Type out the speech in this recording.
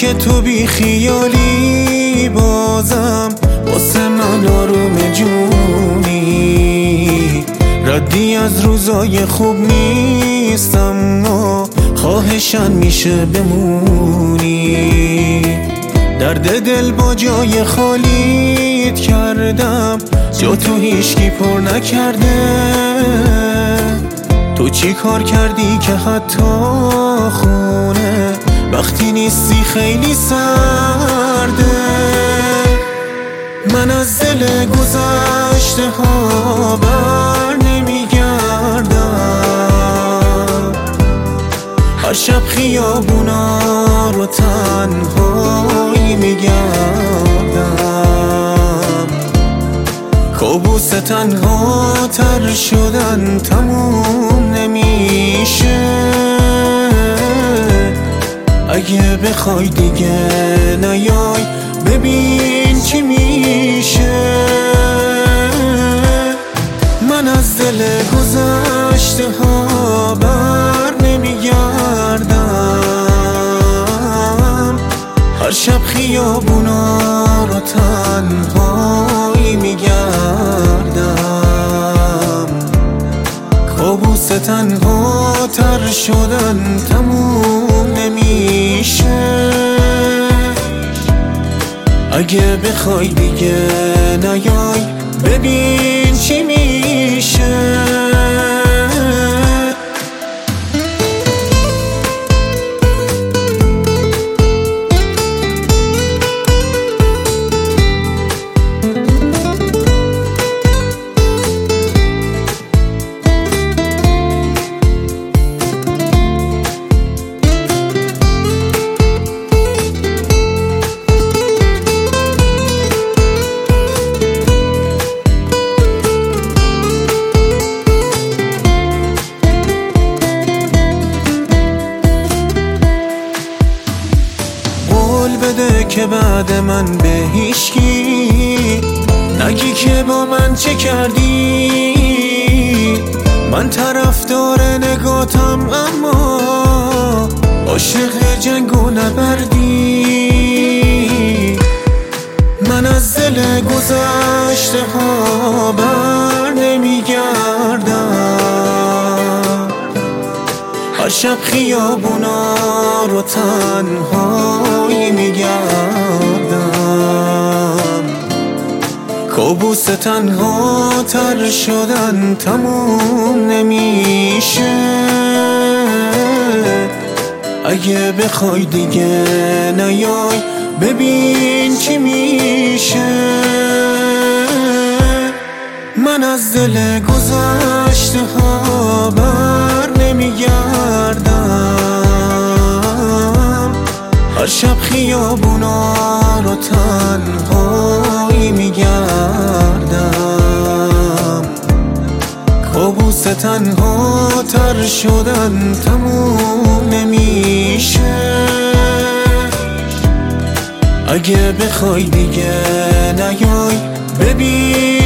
که تو بی خیالی بازم واسه من آروم جونی. ردی از روزای خوب نیست اما خواهشن میشه بمونی. درد دل با جای خالیت کردم، جا تو هیچکی پر نکرده. تو چی کار کردی که حتی خونه وقتی نیستی خیلی سرده؟ من از دل گذشته ها بر نمیگردم، هر شب خیابونا رو تنهایی میگردم. کابوس تنها تر شدن تموم نمیشه، اگه بخوای دیگه نیای ببین چی میشه. من از دل گذشته ها بر نمیگردم، هر شب خیابونا رو تنهایی میگردم. کابوس تنها تر شدن تموم نمیشه، اگه بخوای دیگه نیای ببین چی میشه. بده که بعد من به هیچکی نگی که با من چه کردی. من طرفدار نگاتم اما عاشق جنگ و نبردی. من از دل گذشته ها بر نمیگردم، هر شب خیابونا رو تنهایی میگردم. کابوس تنها تر شدن تموم نمیشه، اگه بخوای دیگه نیای ببین چی میشه. من از دل گذشته ها بر نمیگردم، هر شب خیابونا رو تنهایی میگردم. کابوس تنها تر شدن تموم نمیشه، اگه بخوای دیگه نیای ببین